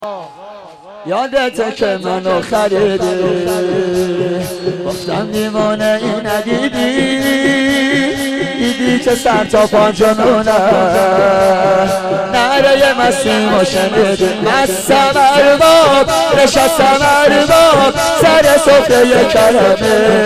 یادته که منو خریدی گفتم دیوانه ای ندیدی دیدی که سر تا پا جنونه نعره مسیمو شنیدی مستم ارباب نشستم ارباب سر سفره کرمه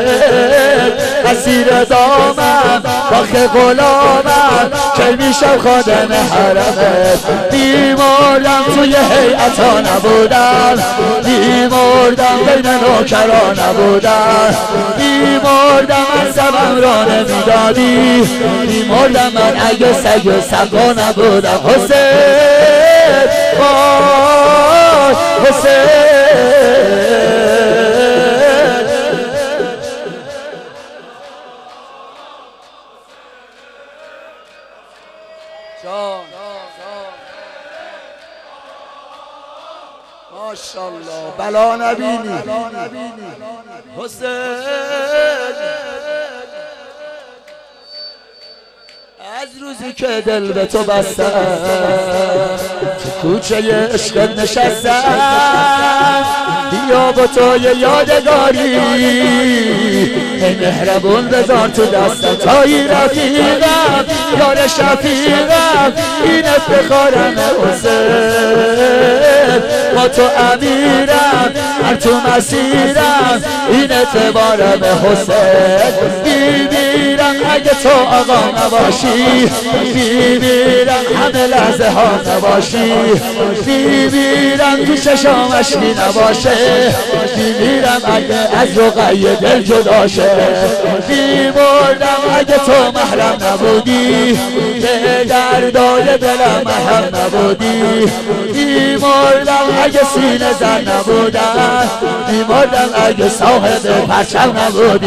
اسیر دامم باخ غلامم کی میشم خادم حرمت بیمردم توی هیئتا نبودم بیمردم بین نوکرا نبودم بیمردم از زبم را نمیدادی بیمردم من اگه سگ سگا نبودم حسین وای حسین ماشاءالله بلا نبینی حسین از روزی که دل به تو بستم تو کوچه عشقت نشستم بیا با تو یه یادگاری ای مهربون بذار تو دستم تایی رفیقم یار شفیقم این افتخارم حسین با تو امیرم هر تو مسیرم این اعتبارم حسین میمیرم اگه تو آقا نباشی میمیرم همه لحظه ها نباشی میمیرم تو چشام اشکی نباشه میمیرم اگه از رقیه دل جدا شه میمردم اگه تو محرم نبودی به دردای دلم محرم نبودی میمردم اگه سینه زن نبودم میمردم اگه صاحب پرچم نبودی